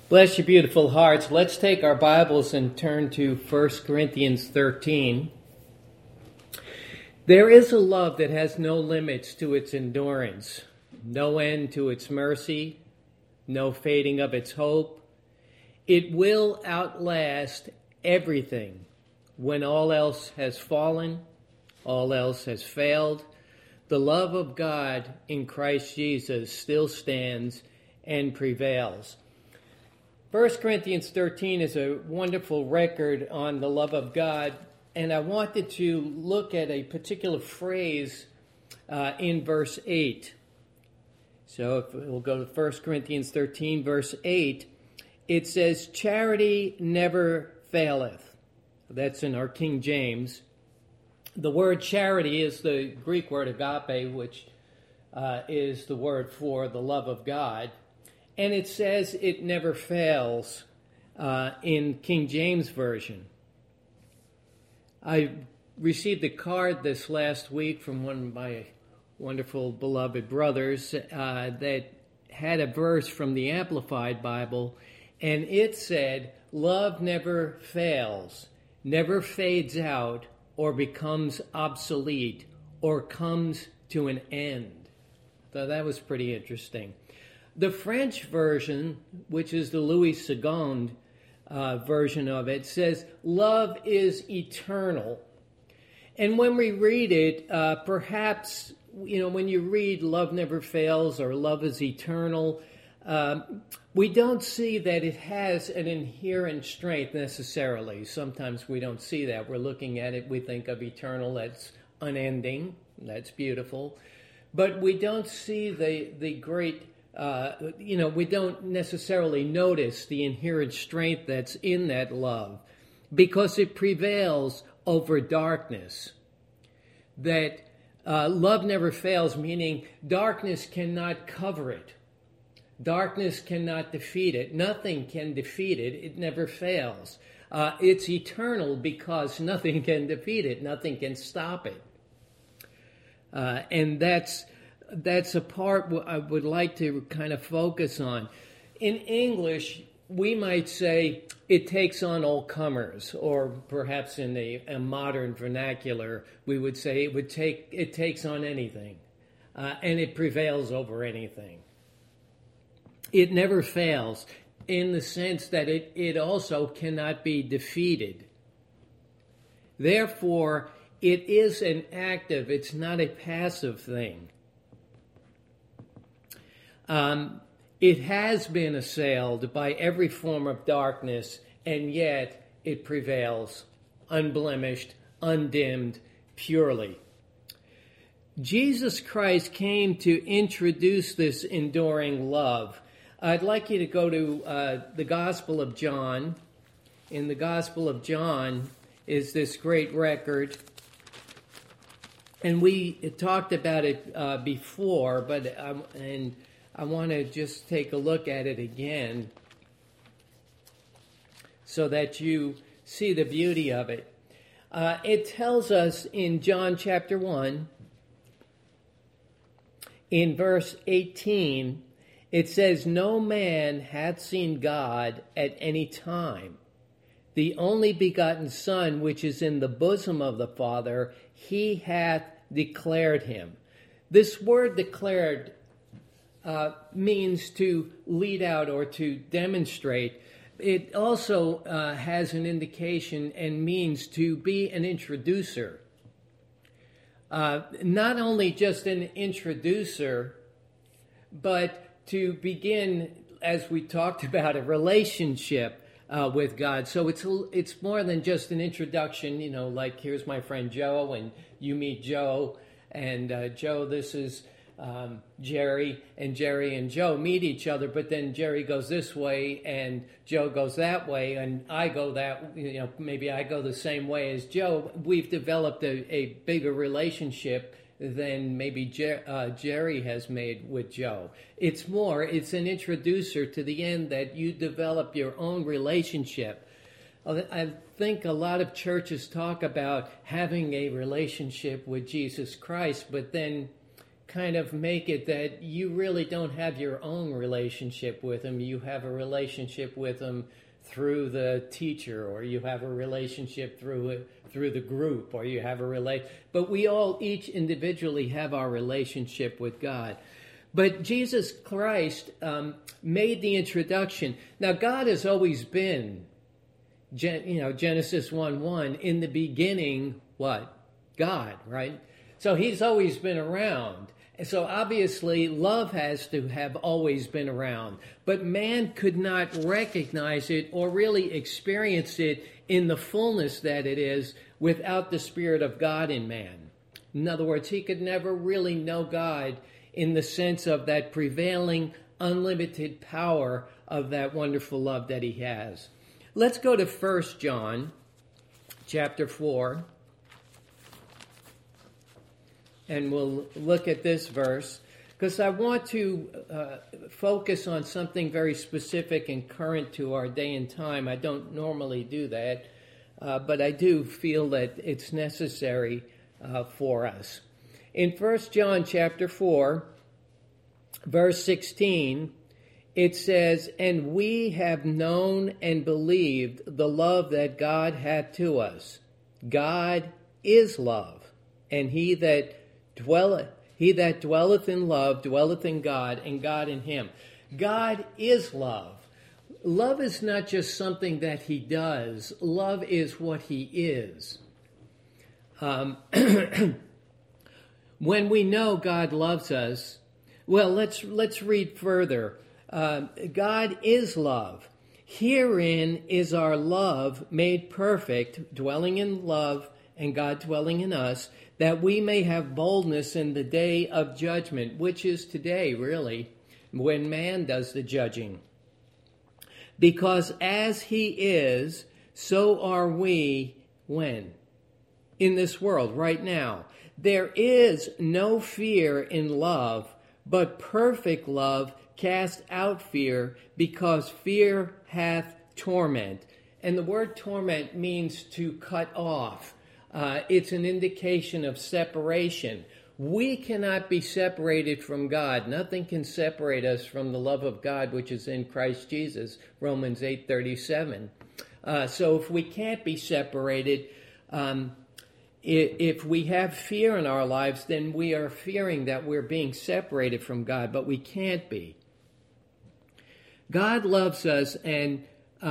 Bless your beautiful hearts. Let's take our Bibles and turn to 1 Corinthians 13. There is a love that has no limits to its endurance, no end to its mercy, no fading of its hope. It will outlast everything. When all else has fallen, all else has failed, the love of God in Christ Jesus still stands and prevails. 1 Corinthians 13 is a wonderful record on the love of God, and I wanted to look at a particular phrase in verse 8. So if we'll go to 1 Corinthians 13, verse 8, it says, "Charity never faileth." That's in our King James. The word charity is the Greek word agape, which is the word for the love of God. And it says it never fails in King James Version. I received a card this last week from one of my wonderful beloved brothers that had a verse from the Amplified Bible, and it said, "Love never fails, never fades out or becomes obsolete or comes to an end." So that was pretty interesting. The French version, which is the Louis II version of it, says, "Love is eternal." And when we read it, perhaps, when you read "love never fails" or "love is eternal," we don't see that it has an inherent strength necessarily. Sometimes we don't see that. We're looking at it, we think of eternal, that's unending, that's beautiful. But we don't see the great we don't necessarily notice the inherent strength that's in that love because it prevails over darkness. That love never fails, meaning darkness cannot cover it. Darkness cannot defeat it. Nothing can defeat it. It never fails. It's eternal because nothing can defeat it. Nothing can stop it. And that's a part I would like to kind of focus on. In English, we might say it takes on all comers, or perhaps in a modern vernacular, we would say it takes on anything, and it prevails over anything. It never fails in the sense that it also cannot be defeated. Therefore, it is an active, it's not a passive thing. It has been assailed by every form of darkness, and yet it prevails, unblemished, undimmed, purely. Jesus Christ came to introduce this enduring love. I'd like you to go to the Gospel of John. In the Gospel of John is this great record. And we talked about it before, but I want to just take a look at it again so that you see the beauty of it. It tells us in John chapter 1, in verse 18, it says, "No man hath seen God at any time. The only begotten Son, which is in the bosom of the Father, he hath declared him." This word declared means to lead out or to demonstrate. It also has an indication and means to be an introducer. Not only just an introducer, but to begin, as we talked about, a relationship with God. So it's more than just an introduction, like here's my friend Joe, and you meet Joe, and Joe, this is Jerry, and Jerry and Joe meet each other, but then Jerry goes this way and Joe goes that way, and I go that, maybe I go the same way as Joe. We've developed a bigger relationship than maybe Jerry has made with Joe. It's an introducer to the end that you develop your own relationship. I think a lot of churches talk about having a relationship with Jesus Christ, but then kind of make it that you really don't have your own relationship with him. You have a relationship with him through the teacher, or you have a relationship through the group, or you have but we all each individually have our relationship with God. But Jesus Christ made the introduction. Now, God has always been, Genesis 1:1, in the beginning, what? God, right? So he's always been around. So obviously, love has to have always been around. But man could not recognize it or really experience it in the fullness that it is without the Spirit of God in man. In other words, he could never really know God in the sense of that prevailing, unlimited power of that wonderful love that he has. Let's go to 1 John chapter 4. And we'll look at this verse, because I want to focus on something very specific and current to our day and time. I don't normally do that, but I do feel that it's necessary for us. In 1 John chapter 4, verse 16, it says, "And we have known and believed the love that God hath to us. God is love, and he that dwelleth in love dwelleth in God, and God in him." God is love. Love is not just something that he does. Love is what he is. When we know God loves us, well, let's read further. God is love. Herein is our love made perfect, dwelling in love and God dwelling in us, that we may have boldness in the day of judgment, which is today, really, when man does the judging. Because as he is, so are we when? In this world, right now. There is no fear in love, but perfect love casts out fear, because fear hath torment. And the word torment means to cut off. It's an indication of separation. We cannot be separated from God. Nothing can separate us from the love of God, which is in Christ Jesus, Romans 8:37. So if we can't be separated, if we have fear in our lives, then we are fearing that we're being separated from God, but we can't be. God loves us, and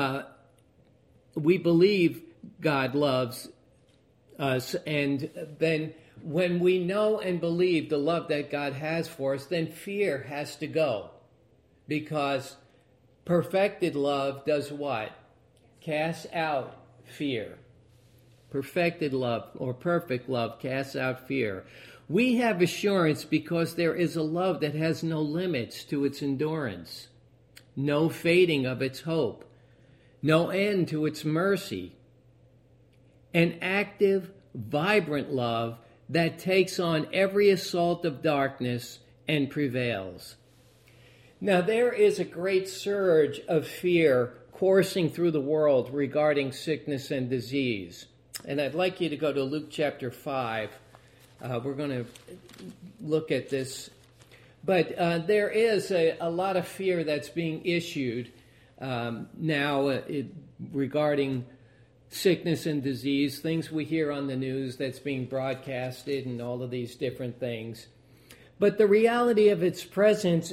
we believe God loves us, and then when we know and believe the love that God has for us, then fear has to go, because perfected love does what? Casts out fear. Perfected love, or perfect love, casts out fear. We have assurance because there is a love that has no limits to its endurance, no fading of its hope, no end to its mercy. An active, vibrant love that takes on every assault of darkness and prevails. Now, there is a great surge of fear coursing through the world regarding sickness and disease. And I'd like you to go to Luke chapter 5. We're going to look at this. But there is a lot of fear that's being issued now regarding sickness and disease, things we hear on the news that's being broadcasted and all of these different things. But the reality of its presence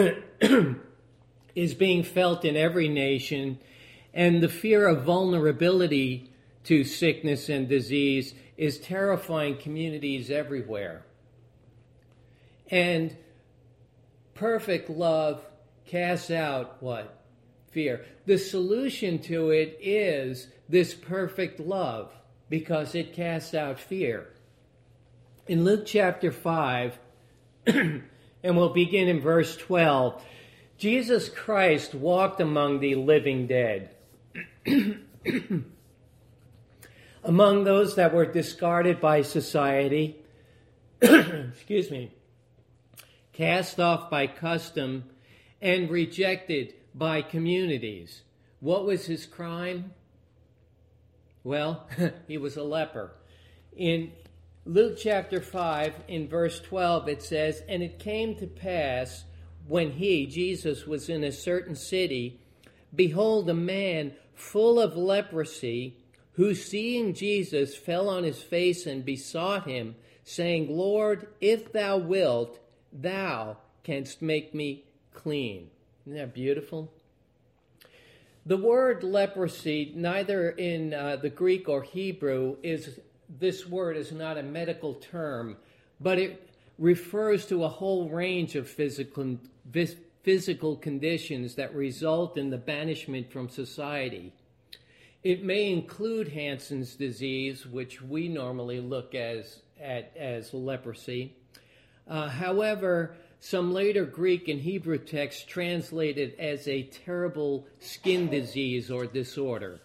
is being felt in every nation, and the fear of vulnerability to sickness and disease is terrifying communities everywhere. And perfect love casts out what? Fear. The solution to it is this perfect love, because it casts out fear. In Luke chapter 5, and we'll begin in verse 12, Jesus Christ walked among the living dead, among those that were discarded by society, excuse me, cast off by custom, and rejected by communities. What was his crime? Well, he was a leper. In Luke chapter 5, in verse 12, it says, "And it came to pass, when he," Jesus, "was in a certain city, behold, a man full of leprosy, who, seeing Jesus, fell on his face and besought him, saying, Lord, if thou wilt, thou canst make me clean." Isn't that beautiful? The word leprosy, neither in the Greek or Hebrew, this word is not a medical term, but it refers to a whole range of physical conditions that result in the banishment from society. It may include Hansen's disease, which we normally look at as leprosy. However, some later Greek and Hebrew texts translate it as a terrible skin disease or disorder.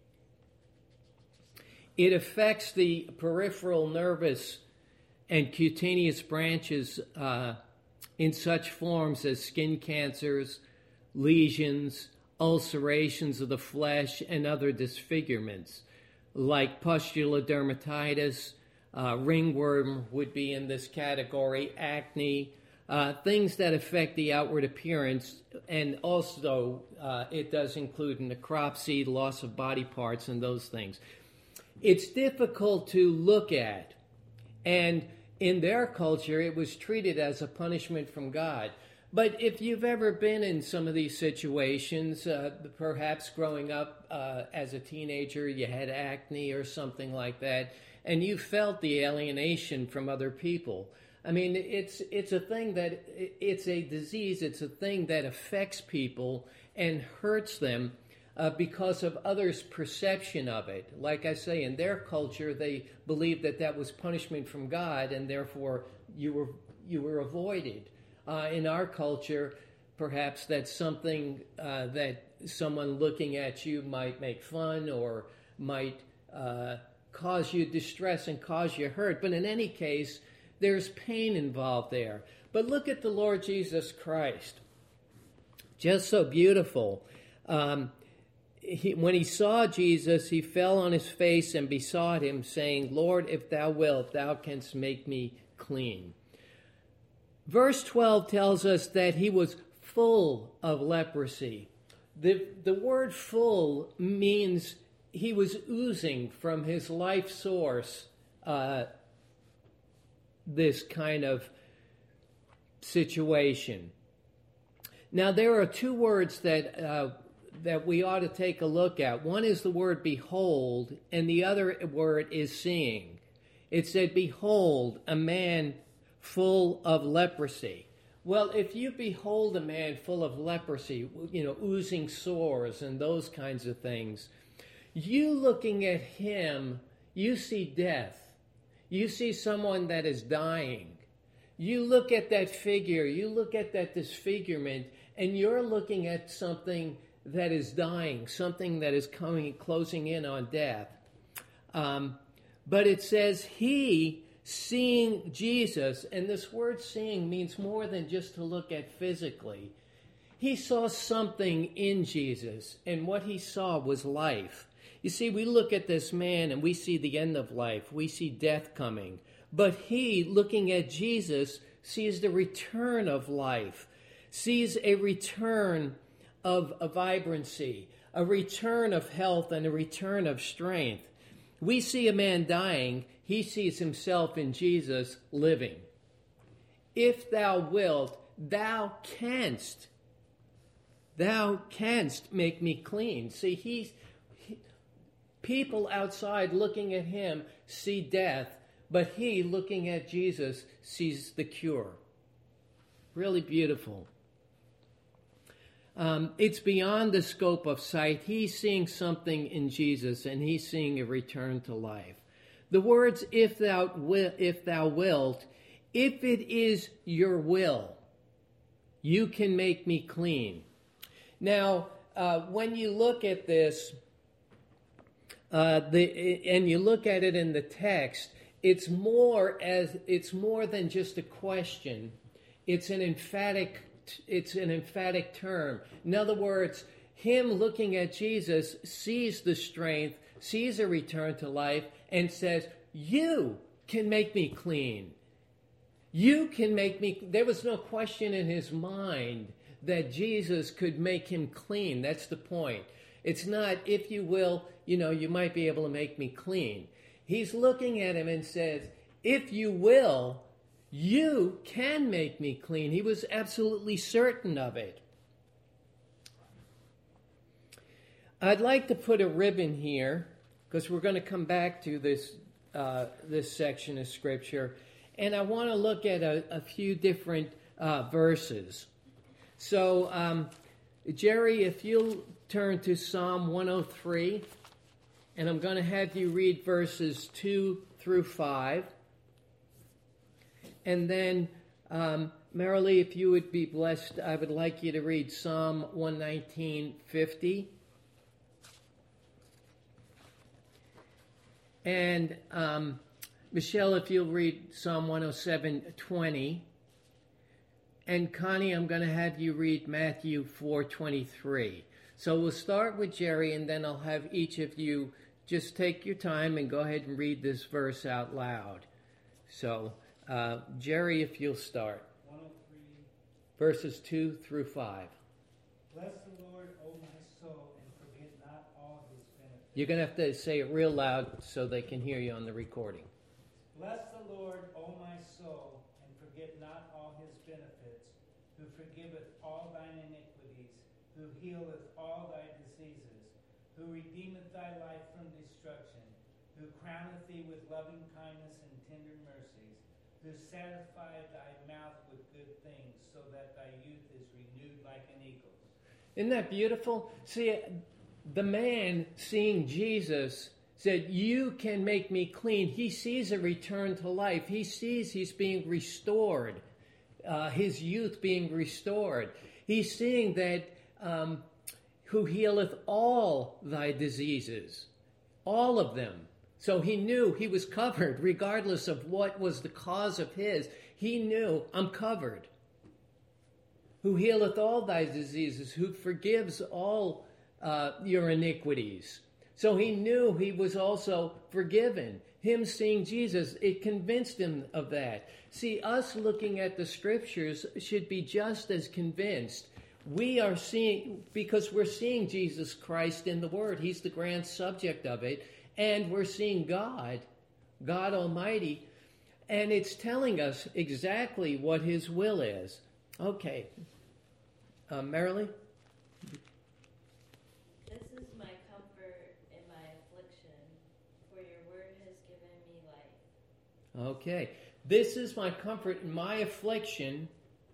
It affects the peripheral nervous and cutaneous branches in such forms as skin cancers, lesions, ulcerations of the flesh, and other disfigurements, like pustular dermatitis, ringworm would be in this category, acne, things that affect the outward appearance, and also it does include necropsy, loss of body parts, and those things. It's difficult to look at, and in their culture, it was treated as a punishment from God. But if you've ever been in some of these situations, perhaps growing up as a teenager, you had acne or something like that, and you felt the alienation from other people. I mean, it's a thing that, it's a disease, it's a thing that affects people and hurts them because of others' perception of it. Like I say, in their culture, they believed that was punishment from God, and therefore you were avoided. In our culture, perhaps that's something that someone looking at you might make fun or might cause you distress and cause you hurt. But in any case, there's pain involved there. But look at the Lord Jesus Christ. Just so beautiful. When he saw Jesus, he fell on his face and besought him, saying, Lord, if thou wilt, thou canst make me clean. Verse 12 tells us that he was full of leprosy. The word full means he was oozing from his life source this kind of situation. Now, there are two words that we ought to take a look at. One is the word behold, and the other word is seeing. It said, behold, a man full of leprosy. Well, if you behold a man full of leprosy, oozing sores and those kinds of things, you looking at him, you see death. You see someone that is dying. You look at that figure, you look at that disfigurement, and you're looking at something that is dying, something that is closing in on death. But it says he, seeing Jesus, and this word seeing means more than just to look at physically. He saw something in Jesus, and what he saw was life. You see, we look at this man and we see the end of life. We see death coming. But he, looking at Jesus, sees the return of life, sees a return of a vibrancy, a return of health, and a return of strength. We see a man dying. He sees himself in Jesus living. If thou wilt, thou canst make me clean. See, people outside looking at him see death, but he, looking at Jesus, sees the cure. Really beautiful. It's beyond the scope of sight. He's seeing something in Jesus, and he's seeing a return to life. The words, if thou wilt, if it is your will, you can make me clean. Now, when you look at this, and you look at it in the text, it's more than just a question. It's an emphatic term. In other words, him looking at Jesus sees the strength, sees a return to life, and says, you can make me clean. You can make me. There was no question in his mind that Jesus could make him clean. That's the point. It's not, if you will, you might be able to make me clean. He's looking at him and says, if you will, you can make me clean. He was absolutely certain of it. I'd like to put a ribbon here, because we're going to come back to this section of Scripture, and I want to look at a few different verses. So, Jerry, if you'll turn to Psalm 103, and I'm going to have you read verses 2 through 5. And then, Marilee, if you would be blessed, I would like you to read Psalm 119:50. And Michelle, if you'll read Psalm 107:20. And Connie, I'm going to have you read Matthew 4:23. So we'll start with Jerry, and then I'll have each of you just take your time and go ahead and read this verse out loud. So, Jerry, if you'll start. 103. Verses 2 through 5. Bless the Lord, O my soul, and forget not all his benefits. You're going to have to say it real loud so they can hear you on the recording. Bless the Lord, O my soul, and forget not all his benefits, who forgiveth all thine iniquities, who healeth all thy diseases, who redeemeth thy life from destruction, who crowneth thee with loving kindness and tender mercies, who satisfieth thy mouth with good things, so that thy youth is renewed like an eagle's. Isn't that beautiful? See, the man seeing Jesus said, you can make me clean. He sees a return to life. He sees he's being restored, his youth being restored. He's seeing that who healeth all thy diseases, all of them. So he knew he was covered, regardless of what was the cause of his. He knew, I'm covered. Who healeth all thy diseases, who forgives all your iniquities. So he knew he was also forgiven. Him seeing Jesus, it convinced him of that. See, us looking at the Scriptures should be just as convinced. We are seeing, because we're seeing Jesus Christ in the Word. He's the grand subject of it. And we're seeing God Almighty. And it's telling us exactly what his will is. Okay. Marilee? This is my comfort in my affliction, for your word has given me life. Okay. This is my comfort in my affliction.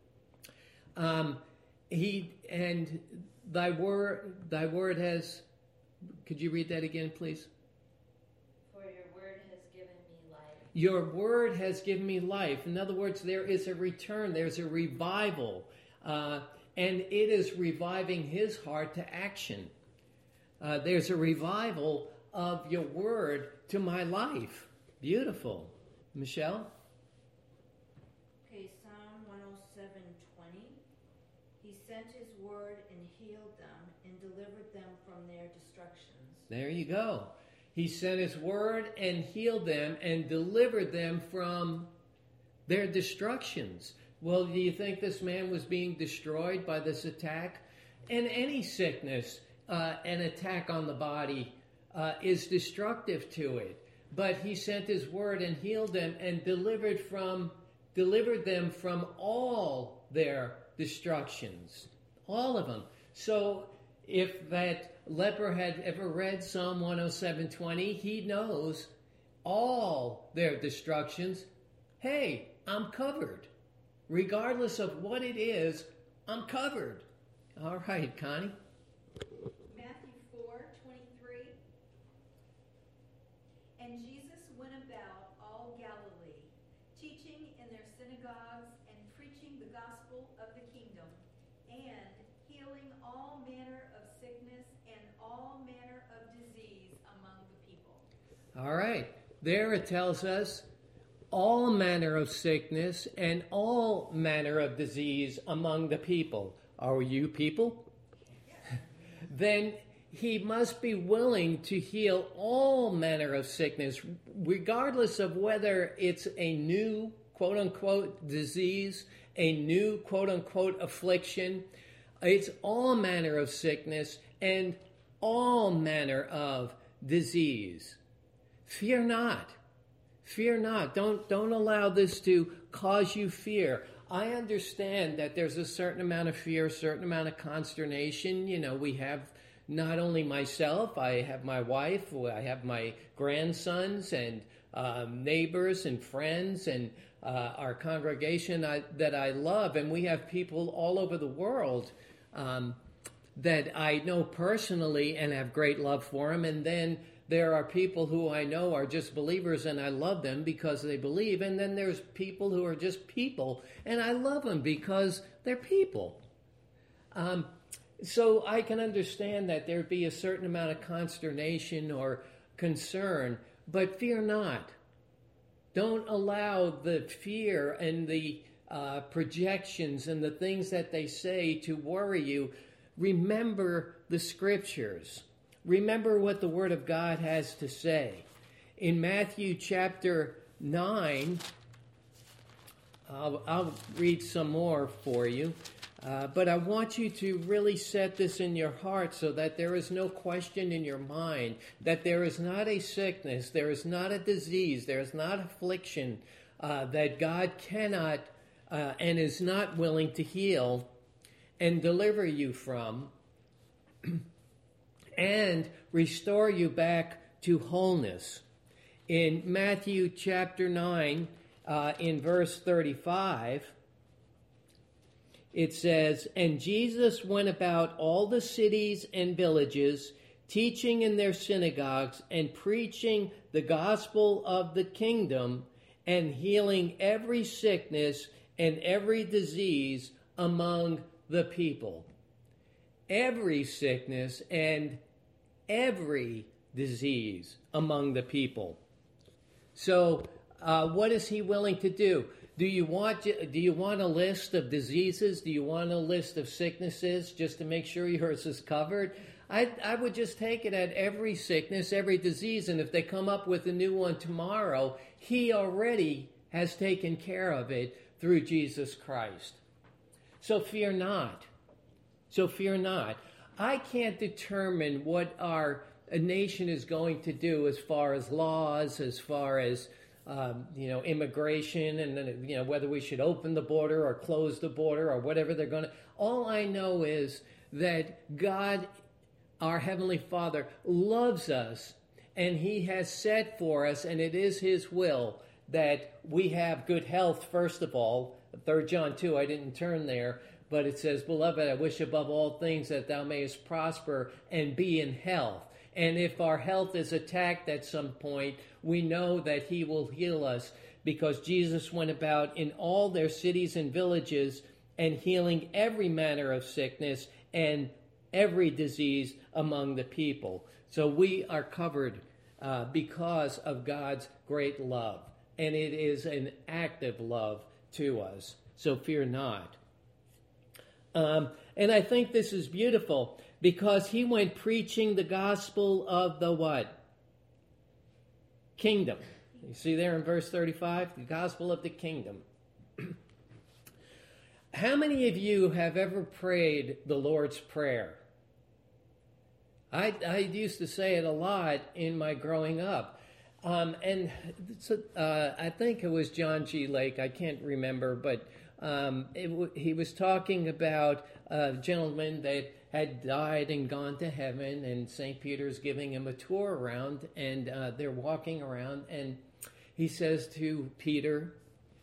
Thy word has, could you read that again, please? For your word has given me life. Your word has given me life. In other words, there is a return, there's a revival, and it is reviving his heart to action. There's a revival of your word to my life. Beautiful. Michelle? Okay, Psalm 107:20. He sent his word and healed them and delivered them from their destructions. There you go. He sent his word and healed them and delivered them from their destructions. Well, do you think this man was being destroyed by this attack? And any sickness, an attack on the body, is destructive to it. But he sent his word and healed them and delivered them from all their destructions. All of them. So if that leper had ever read Psalm 107:20, he knows all their destructions. Hey, I'm covered. Regardless of what it is, I'm covered. All right, Connie. Matthew 4:23. And Jesus went about all Galilee, teaching in their synagogues and preaching the gospel of the kingdom, and healing all manner of sickness and all manner of disease among the people. All right. There it tells us all manner of sickness and all manner of disease among the people. Are you people? Then he must be willing to heal all manner of sickness, regardless of whether it's a new quote-unquote disease, a new quote-unquote affliction. It's all manner of sickness and all manner of disease. Fear not. Fear not. Don't allow this to cause you fear. I understand that there's a certain amount of fear, a certain amount of consternation. We have not only myself, I have my wife, I have my grandsons and neighbors and friends and our congregation that I love. And we have people all over the world that I know personally and have great love for them. And then there are people who I know are just believers and I love them because they believe. And then there's people who are just people and I love them because they're people. So I can understand that there'd be a certain amount of consternation or concern, but fear not. Don't allow the fear and the projections and the things that they say to worry you. Remember the scriptures. Remember what the Word of God has to say. In Matthew chapter 9, I'll read some more for you. But I want you to really set this in your heart so that there is no question in your mind that there is not a sickness, there is not a disease, there is not affliction that God cannot and is not willing to heal and deliver you from and restore you back to wholeness. In Matthew chapter 9, in verse 35, it says, "And Jesus went about all the cities and villages, teaching in their synagogues and preaching the gospel of the kingdom and healing every sickness and every disease among the people." Every sickness and every disease among the people. So what is he willing to do? Do you want a list of diseases? Do you want a list of sicknesses just to make sure yours is covered? I would just take it at every sickness, every disease, and if they come up with a new one tomorrow, he already has taken care of it through Jesus Christ. So fear not. So fear not. I can't determine what our nation is going to do as far as laws, as far as immigration, and then, whether we should open the border or close the border or whatever they're going to. All I know is that God, our Heavenly Father, loves us, and He has set for us, and it is His will that we have good health, first of all. 3 John 2, I didn't turn there, but it says, "Beloved, I wish above all things that thou mayest prosper and be in health." And if our health is attacked at some point, we know that He will heal us, because Jesus went about in all their cities and villages and healing every manner of sickness and every disease among the people. So we are covered because of God's great love. And it is an active love to us. So fear not. And I think this is beautiful, because he went preaching the gospel of the what? Kingdom. You see there in verse 35? The gospel of the kingdom. How many of you have ever prayed the Lord's Prayer? I used to say it a lot in my growing up. And so, I think it was John G. Lake, I can't remember, but he was talking about a gentleman that had died and gone to heaven, and St. Peter's giving him a tour around, and they're walking around, and he says to Peter,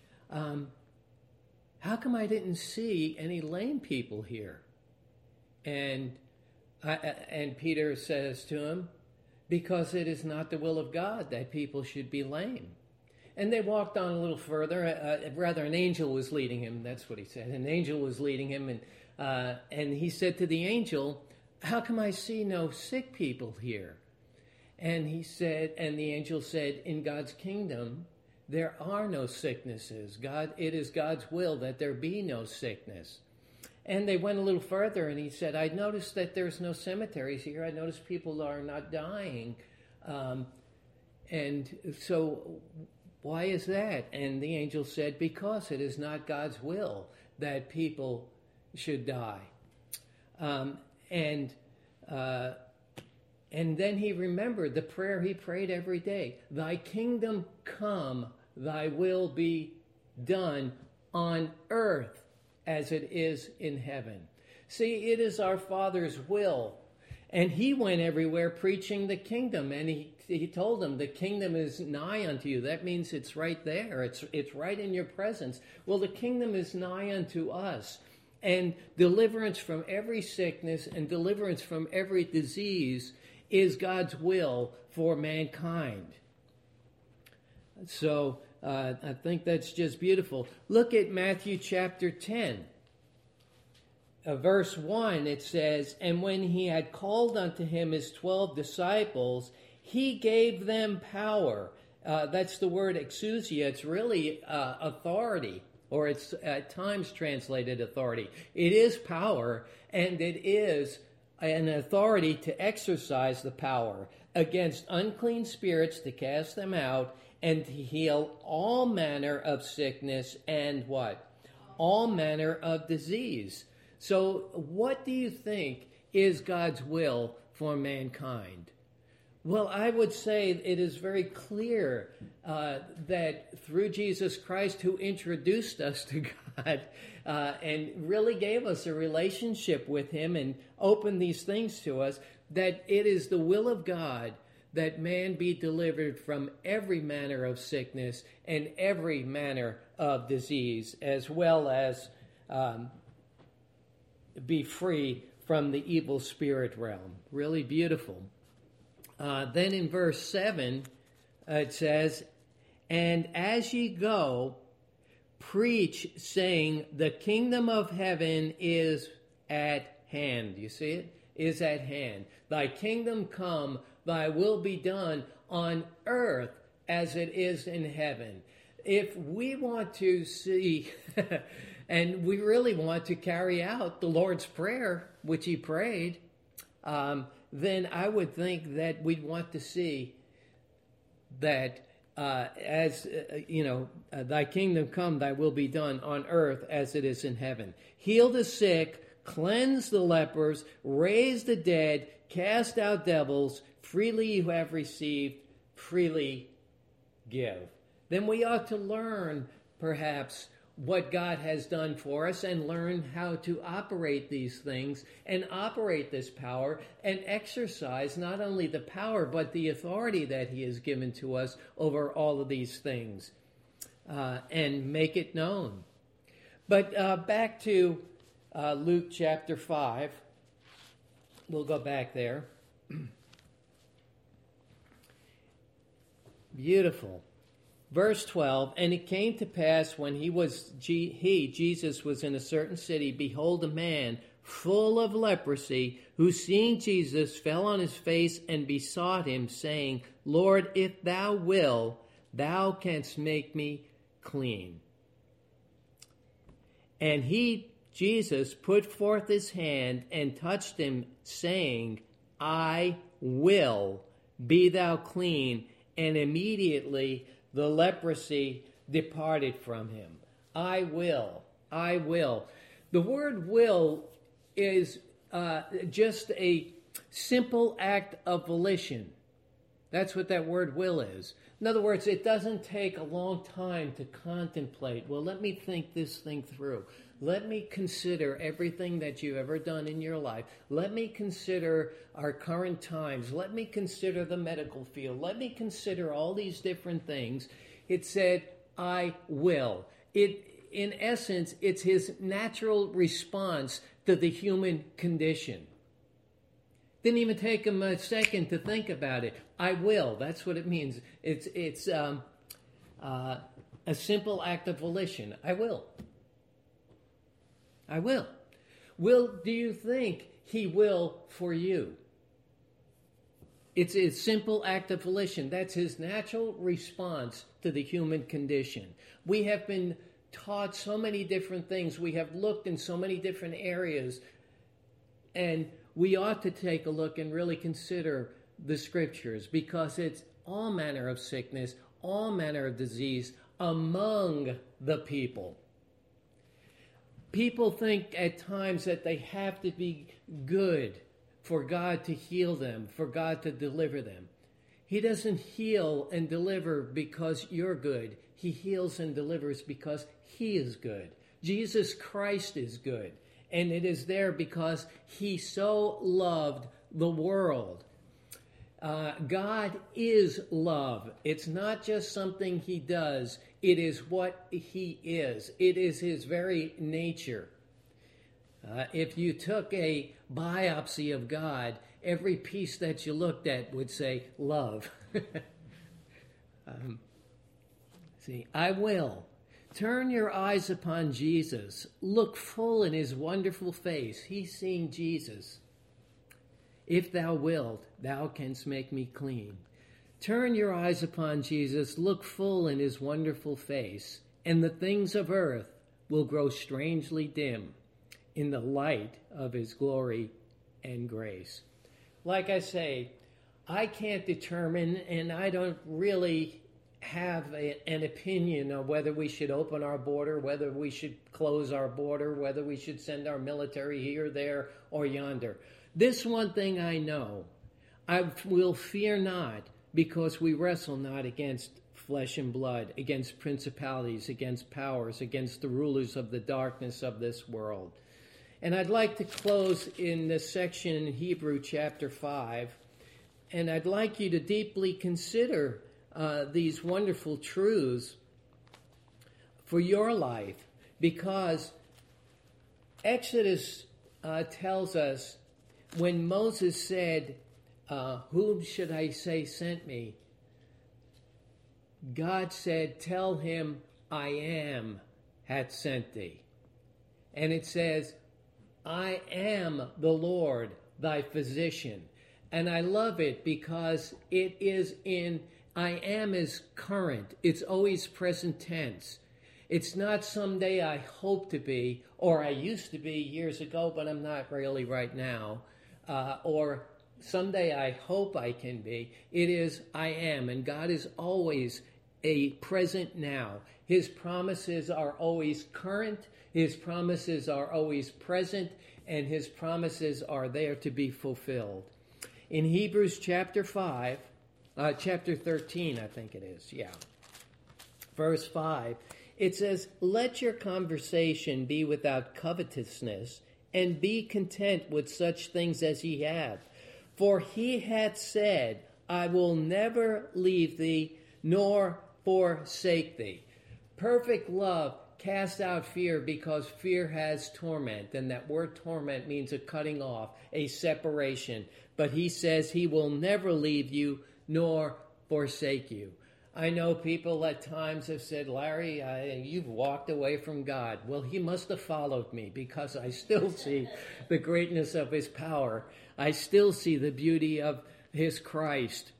"How come I didn't see any lame people here?" And Peter says to him, "Because it is not the will of God that people should be lame." And they walked on a little further. An angel was leading him. That's what he said. An angel was leading him, and he said to the angel, "How come I see no sick people here?" And the angel said, "In God's kingdom, there are no sicknesses. It is God's will that there be no sickness." And they went a little further, and he said, I noticed that there's no cemeteries here. I noticed people are not dying. And so why is that? And the angel said, because it is not God's will that people should die. And then he remembered the prayer he prayed every day. Thy kingdom come, thy will be done on earth as it is in heaven. See, it is our Father's will. And he went everywhere preaching the kingdom. And he told them, the kingdom is nigh unto you. That means it's right there. It's right in your presence. Well, the kingdom is nigh unto us. And deliverance from every sickness and deliverance from every disease is God's will for mankind. So I think that's just beautiful. Look at Matthew chapter 10. Verse 1, it says, and when he had called unto him his 12 disciples, he gave them power. That's the word exousia. It's really authority, or it's at times translated authority. It is power, and it is an authority to exercise the power against unclean spirits, to cast them out, and to heal all manner of sickness and what? All manner of disease. So what do you think is God's will for mankind? Well, I would say it is very clear that through Jesus Christ, who introduced us to God and really gave us a relationship with him and opened these things to us, that it is the will of God that man be delivered from every manner of sickness and every manner of disease, as well as be free from the evil spirit realm. Really beautiful. Then in verse 7, it says, and as ye go, preach, saying, the kingdom of heaven is at hand. You see it? Is at hand. Thy kingdom come, thy will be done on earth as it is in heaven. If we want to see, and we really want to carry out the Lord's Prayer, which he prayed, then I would think that we'd want to see that thy kingdom come, thy will be done on earth as it is in heaven. Heal the sick, cleanse the lepers, raise the dead, cast out devils. Freely you have received, freely give. Then we ought to learn, perhaps, what God has done for us and learn how to operate these things and operate this power and exercise not only the power but the authority that he has given to us over all of these things and make it known. But back to Luke chapter 5. We'll go back there. Beautiful. Verse 12, and it came to pass when Jesus was in a certain city, behold, a man full of leprosy, who seeing Jesus fell on his face and besought him, saying, Lord, if thou will, thou canst make me clean. And Jesus, put forth his hand and touched him, saying, I will, be thou clean. And immediately the leprosy departed from him. I will. I will. The word will is just a simple act of volition. That's what that word will is. In other words, it doesn't take a long time to contemplate. Well, let me think this thing through. Let me consider everything that you've ever done in your life. Let me consider our current times. Let me consider the medical field. Let me consider all these different things. It said, I will. In essence, it's his natural response to the human condition. Didn't even take him a second to think about it. I will. That's what it means. It's a simple act of volition. I will. I will. Do you think he will for you? It's a simple act of volition. That's his natural response to the human condition. We have been taught so many different things. We have looked in so many different areas. And we ought to take a look and really consider the scriptures, because it's all manner of sickness, all manner of disease among the people. People think at times that they have to be good for God to heal them, for God to deliver them. He doesn't heal and deliver because you're good. He heals and delivers because he is good. Jesus Christ is good. And it is there because he so loved the world. God is love. It's not just something he does. It is what he is. It is his very nature. If you took a biopsy of God, every piece that you looked at would say love. See, I will. Turn your eyes upon Jesus. Look full in his wonderful face. He's seeing Jesus. If thou wilt, thou canst make me clean. Turn your eyes upon Jesus. Look full in his wonderful face, and the things of earth will grow strangely dim in the light of his glory and grace. Like I say, I can't determine, and I don't really have an opinion of whether we should open our border, whether we should close our border, whether we should send our military here, there, or yonder. This one thing I know, I will fear not, because we wrestle not against flesh and blood, against principalities, against powers, against the rulers of the darkness of this world. And I'd like to close in this section in Hebrew chapter 5, and I'd like you to deeply consider these wonderful truths for your life, because Exodus tells us when Moses said, whom should I say sent me? God said, tell him, I am hath sent thee. And it says, I am the Lord, thy physician. And I love it because it is I am is current. It's always present tense. It's not someday I hope to be, or I used to be years ago, but I'm not really right now, or someday I hope I can be. It is I am, and God is always a present now. His promises are always current. His promises are always present, and his promises are there to be fulfilled. In Hebrews chapter 5, chapter 13, I think it is, verse 5, it says, let your conversation be without covetousness, and be content with such things as ye have. For he hath said, I will never leave thee, nor forsake thee. Perfect love casts out fear, because fear has torment. And that word torment means a cutting off, a separation. But he says he will never leave you, nor forsake you. I know people at times have said, Larry, you've walked away from God. Well, he must have followed me, because I still see the greatness of his power. I still see the beauty of his Christ.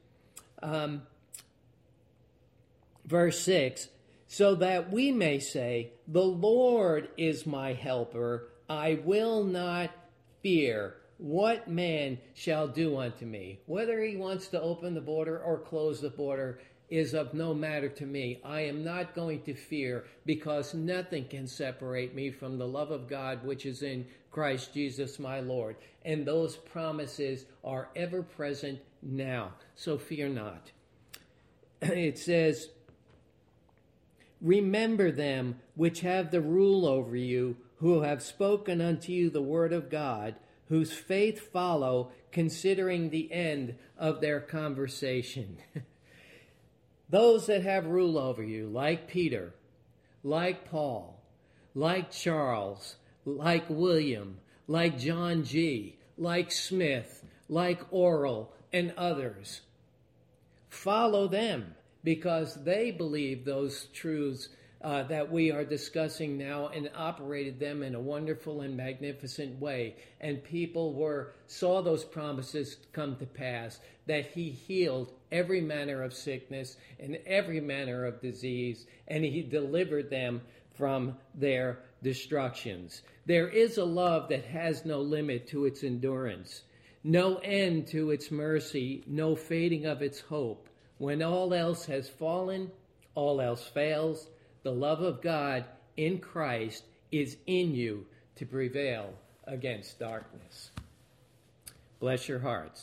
Verse 6, so that we may say, the Lord is my helper. I will not fear. What man shall do unto me? Whether he wants to open the border or close the border is of no matter to me. I am not going to fear, because nothing can separate me from the love of God which is in Christ Jesus my Lord. And those promises are ever present now. So fear not. It says, remember them which have the rule over you, who have spoken unto you the word of God, whose faith follow, considering the end of their conversation. Those that have rule over you, like Peter, like Paul, like Charles, like William, like John G., like Smith, like Oral, and others, follow them, because they believe those truths that we are discussing now and operated them in a wonderful and magnificent way. And people saw those promises come to pass, that he healed every manner of sickness and every manner of disease, and he delivered them from their destructions. There is a love that has no limit to its endurance, no end to its mercy, no fading of its hope. When all else has fallen, all else fails, the love of God in Christ is in you to prevail against darkness. Bless your hearts.